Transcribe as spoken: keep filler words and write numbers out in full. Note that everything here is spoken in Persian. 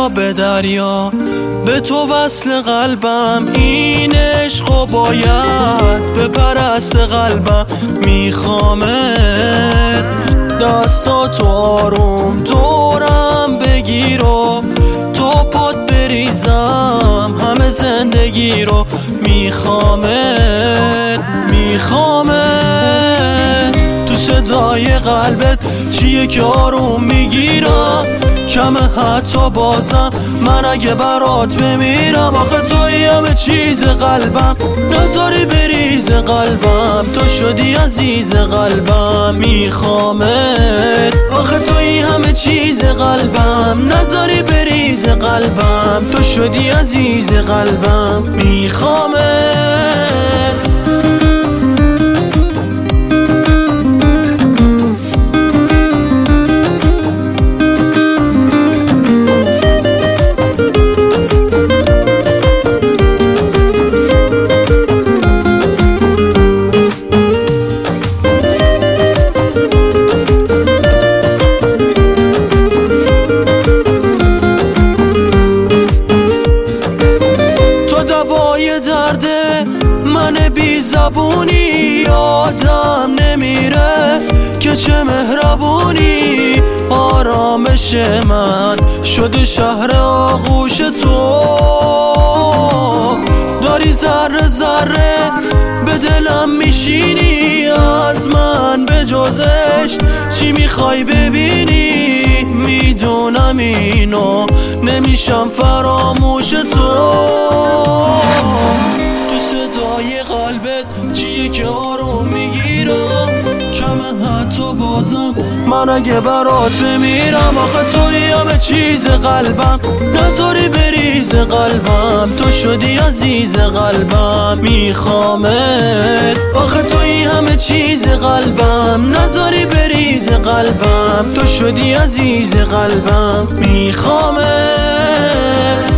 دریا به دریا، به تو وصل قلبم. این عشقو باید بپرست قلبم. میخوامت دستاتو آروم دورم بگیر و تو پات بریزم همه زندگی رو. میخوامت میخوامت تو صدای قلبت چیه که آروم میگیرم. کمه حتی بازم من اگه برات بمیرم. آخه توی همه چیز قلبم، نذاری بریز قلبم. تو شدی عزیز قلبم. میخوامت آخه توی همه چیز قلبم، نذاری بریز قلبم. تو شدی عزیز قلبم. میخوامت درده من بی زبونی، آدم نمیره که چه مهربونی. آرامش من شده شهر آغوش تو، داری ذره ذره به دلم میشینی. از من به جزش چی میخوای ببینی؟ میدونم اینو نمیشم فراموش تو. تو صدای قلبت چیه که آروم میگیرم. کمه حتی بازم من اگه برات بمیرم. آخه توی همه چیز قلبم، نذاری بریز قلبم. تو شدی عزیز قلبم. میخوامت آخه توی همه چیز قلبم، نذاری بریز قلبم. تو شدی عزیز قلبم. میخوامت